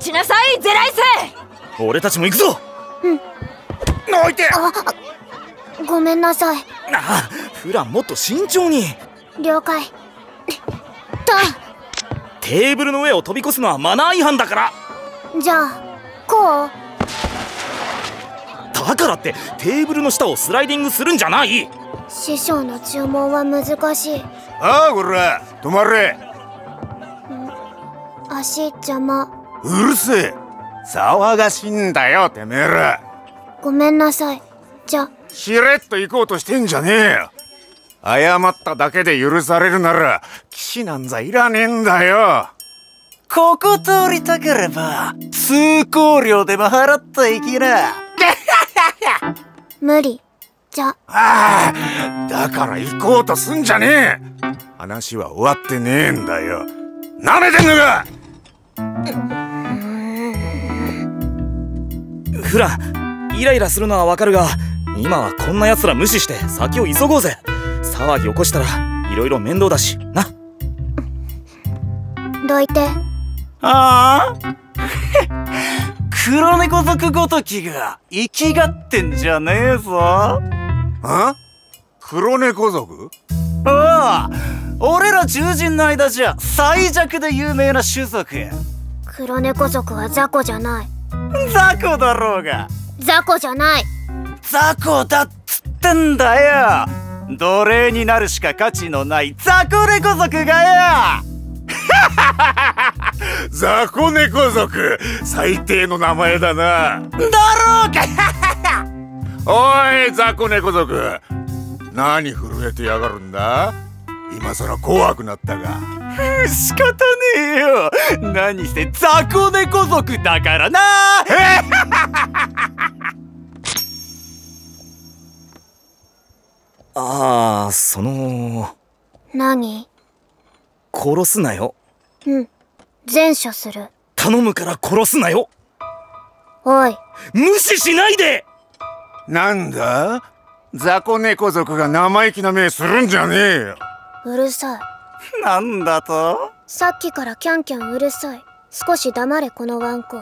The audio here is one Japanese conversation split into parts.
しなさいゼライセ。 俺たちも行くぞ。 おいて。 ごめんなさい。 フラン、もっと慎重に。 了解。 テーブルの上を飛び越すのはマナー違反だから。 じゃあこう。 だからってテーブルの下をスライディングするんじゃない。 師匠の注文は難しい。 こら止まれ。 足邪魔。 うるせえ、騒がしいんだよてめえら。 ごめんなさい。じゃしれっと行こうとしてんじゃねえよ。謝っただけで許されるなら騎士なんざいらねえんだよ。 ここ通りたければ通行料でも払っていきな。 無理。じゃだから行こうとすんじゃねえ。話は終わってねえんだよ。なめてんのか。 フラン、イライラするのはわかるが、今はこんな奴ら無視して先を急ごうぜ。騒ぎ起こしたらいろいろ面倒だしな。 どいて。 黒猫族ごときが生きがってんじゃねえぞ。 黒猫族？ 俺ら獣人の間じゃ最弱で有名な種族。 黒猫族は雑魚じゃない。 雑魚だろうが。 雑魚じゃない。 雑魚だっつってんだよ。奴隷になるしか価値のない雑魚猫族がよ。 雑魚猫族、最低の名前だな。 だろうか。 おい雑魚猫族、何震えてやがるんだ。今さら怖くなったが。 仕方ねえよ。何せ雑魚猫族だからな。 何？ 殺すなよ。 善処する。 頼むから殺すなよ。 おい、 無視しないで。 なんだ、雑魚猫族が生意気な目するんじゃねえよ。 うるさい。 なんだと？ さっきからキャンキャンうるさい。少し黙れこのワンコ。 こ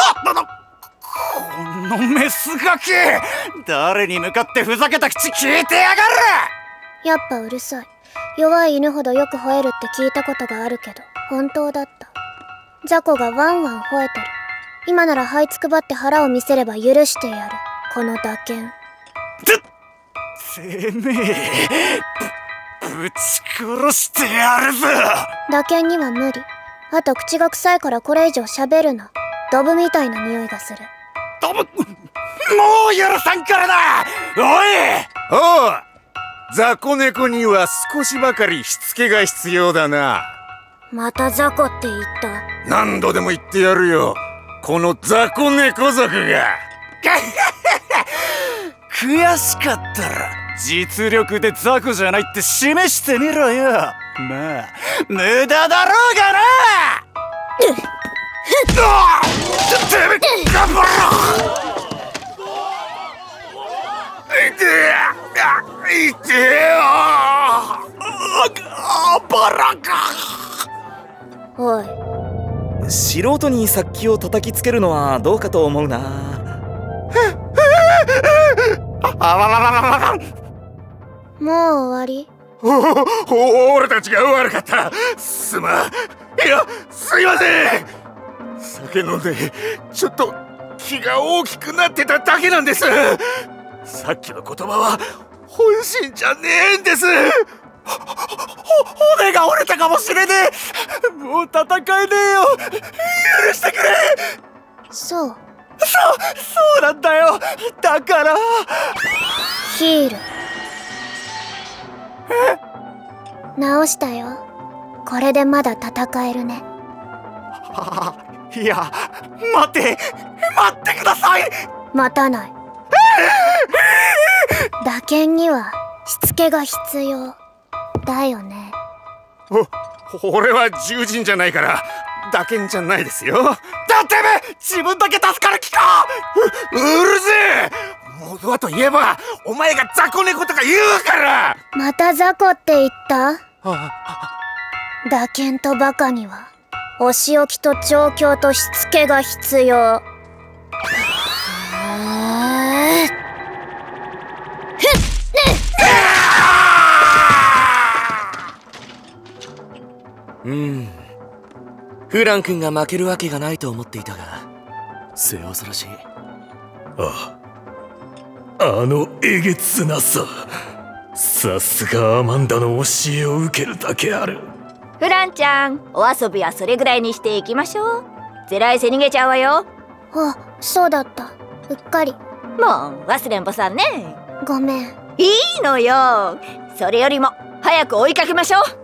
のメスガキ、誰に向かってふざけた口聞いてやがる。 やっぱうるさい。弱い犬ほどよく吠えるって聞いたことがあるけど本当だった。雑魚がワンワン吠えてる。今なら這いつくばって腹を見せれば許してやる。この打剣。 てめえ、ぶち殺してやるぞ。 打剣には無理。あと口が臭いからこれ以上喋るな。ドブみたいな匂いがする。 ドブ、もう許さんからだ。 おう、雑魚猫には少しばかりしつけが必要だな。 また雑魚って言った。 何度でも言ってやるよ、この雑魚猫族が。 悔しかったら実力で雑魚じゃないって示してみろよ。まあ無駄だろうがな。頑張ろう。いてよ。バラか。 おい、 素人に殺気を叩きつけるのはどうかと思うな。 もう終わり？ 俺たちが悪かった。すいません。酒飲んでちょっと気が大きくなってただけなんです。さっきの言葉は本心じゃねえんです。 骨が折れたかもしれねえ。もう戦えねえよ。許してくれ。 そうなんだよ。だからヒール。直したよ。これでまだ戦えるね。 いや、待ってください。 待たない。打剣にはしつけが必要だよね。 俺は獣人じゃないから打剣じゃないですよ。 だってめ自分だけ助かる気か。 うるせえ。モドワといえばお前が雑魚猫とか言うから。 また雑魚って言った？打剣とバカにはお仕置きと調教としつけが必要。 フラン君が負けるわけがないと思っていたが末恐ろしい。 あのえげつなさ。さすがアマンダの教えを受けるだけある。 フランちゃん、お遊びはそれぐらいにしていきましょう。ゼライセ逃げちゃうわよ。 あ、そうだった。うっかり。 もう忘れんぼさんね。 ごめん。 いいのよ。それよりも早く追いかけましょう。